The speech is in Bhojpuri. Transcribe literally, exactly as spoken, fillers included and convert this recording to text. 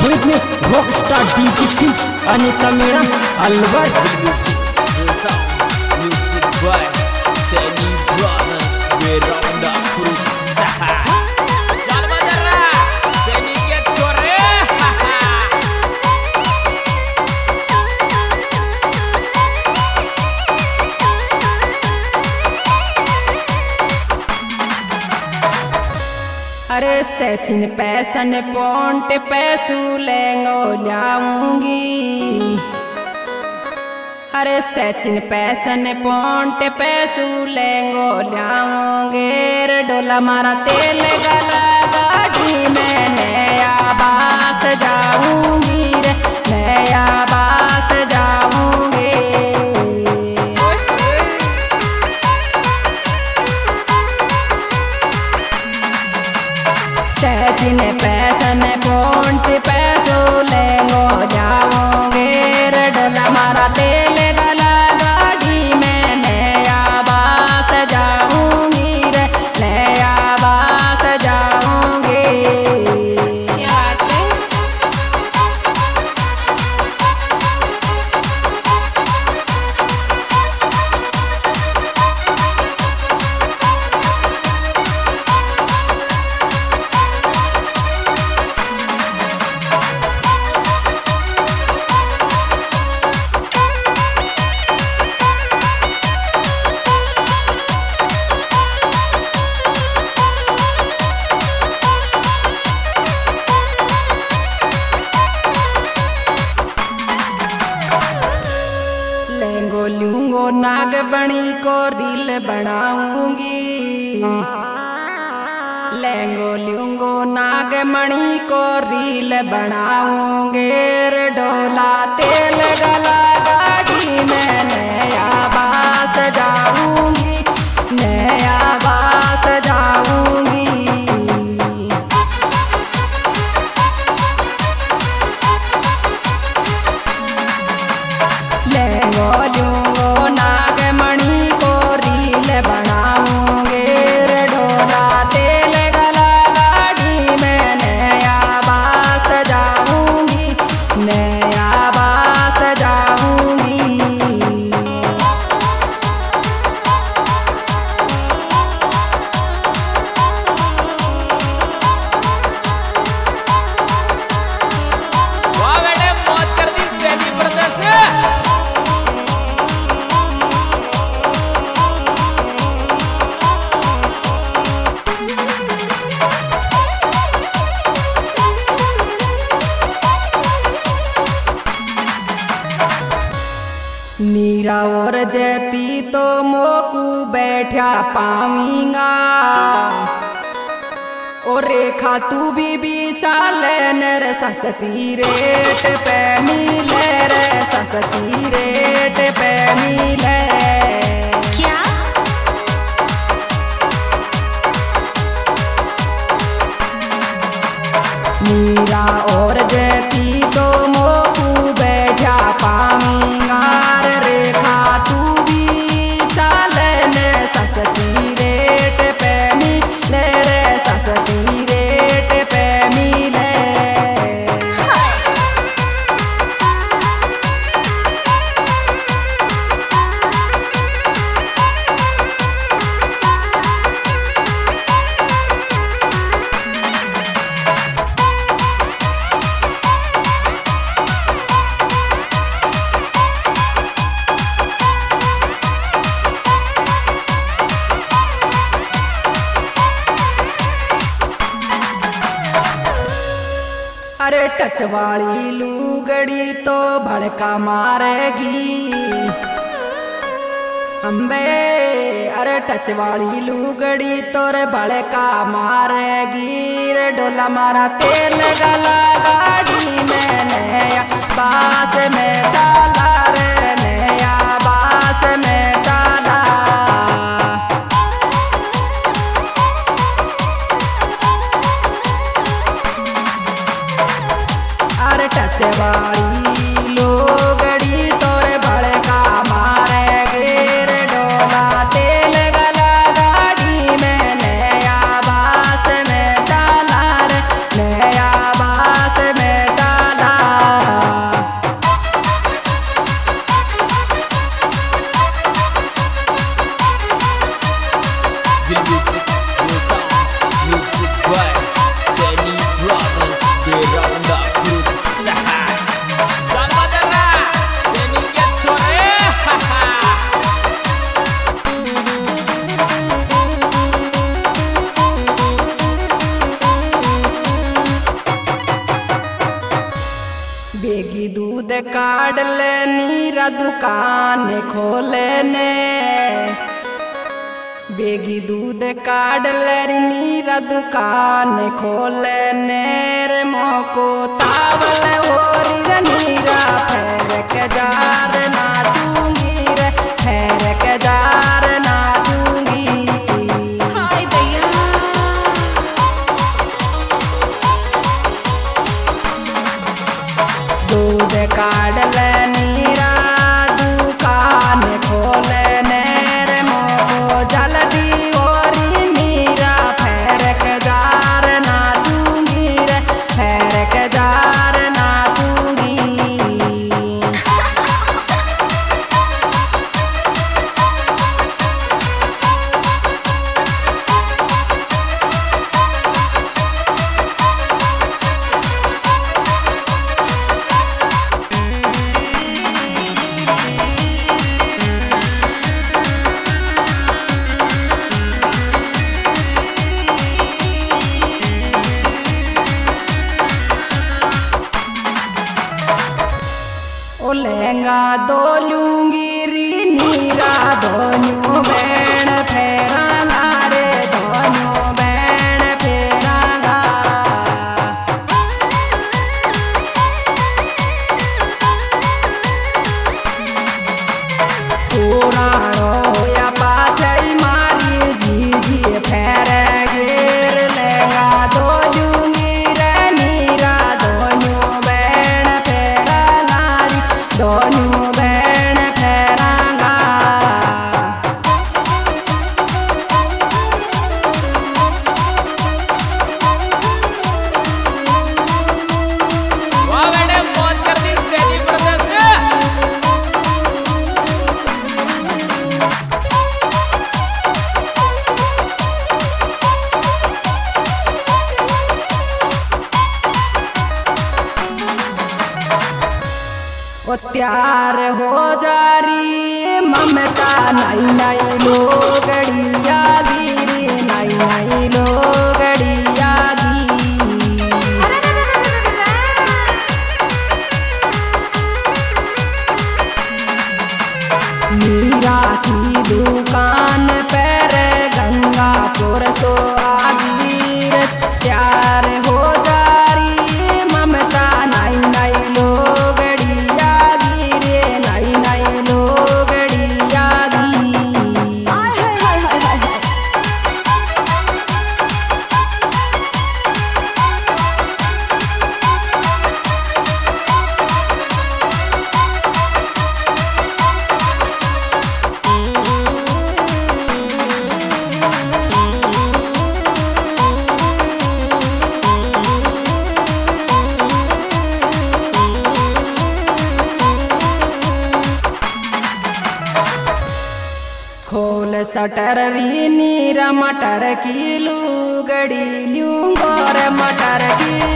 with me Rockstar D J King Anita Mira Alvar Music by Seni Brothers Beronda Kurusaha Jal Bajara Seni ke chore अरे सचिन पैसन पोंट पैसू लेंगो जाऊंगी। अरे सचिन पैसन पोंट पैसू लेंगो जाऊंगे। रे डोला मारा तेल गला गाड़ी में नया बास जाऊंगी। रे नया बास जाऊंगी। सचिन पैसन पोंट पैसो लेंगो जाओगे। रे डोला मारा तेल गला गाड़ी में नया बास जाऊंगी। रे नया बास जाऊंगी। लेंगो लूंगो नाग बणी को रील बनाऊंगी। लेंगो लूंगो नाग मणि को रील बनाऊंगे। रे डोला तेल गला गाड़ी में नया बास जाऊंगी। नया बास जाऊंगी। लेंगो लूंगो नाग मणि को रील बनाऊंगे। रे डोला तेल गला गाड़ी में नया बास जाऊंगी। नया बास जाऊंगी। वाह बेटे मौत कर दी सैनी ब्रदर्स नीरा और जती तो मोकू बैठा पावींगा। और रेखा तू भी बिचाले नर सस्ती रेट पे मिले। रे सस्ती रेट पे मिले। क्या नीरा और जती तो मोकू बैठा पावींगा। रेखा तू भी चाले ने सस्ती रेट पे मिले। रे सस्ती रेट पे मिले। अरे टच वाली लूगड़ी तो भड़का मारेगी। अम्बे अरे टच वाली लूगड़ी तो रे भड़का मारेगी। रे डोला मारा तेल गला गाड़ी में नया बास में चाला। रे नया बास में चाला। अरे टच वाली लोगड़ी तोरे भड़का मारेगी। रे डोला तेल गला गाड़ी में नया बास में चाला। रे नया बास में चाला। दूध काढ़ ले नीरा दुकान खोले ने बेगी दूध काढ़ ले नीरा दुकान खोले ने रे मोको तावल होरी रे नीरा फेर के जार नाचूंगी रे फेर के जार नाचूंगी। हाय दैया दूध काढ़ ले नीरा दुकान खोले ने रे मोको जल्दी होरी नीरा फेर के जार नाचूंगी रे फेर के जार नाचूंगी। ओ लहंगा दो लूंगी री नीरा दोनों बैण फेरांगा रे दोनों बैण फेरांगा। पुराणो या पाछई मारी जी फेर गिर लहंगा दो लूंगी रे नीरा दोनों बैण फेरांगा दोनों बैण फेरांगा। वाह बेटे मौज कर दी सैनी ब्रदर्स। ओ त्यार हो जारी ममता नई नई लोगड़िया गिरी नई नई लोगड़िया गिरी। मीरा की दुकान पर गंगापुर सो आगी रे त्यार हो जारी ममता नई नई लोगड़िया गिरे नई नई लोगड़िया गी। हाय हाय हाय हाय हाय हाय। खोल सटर री नीरा मटर की लूगड़ी लूंगोर मटर की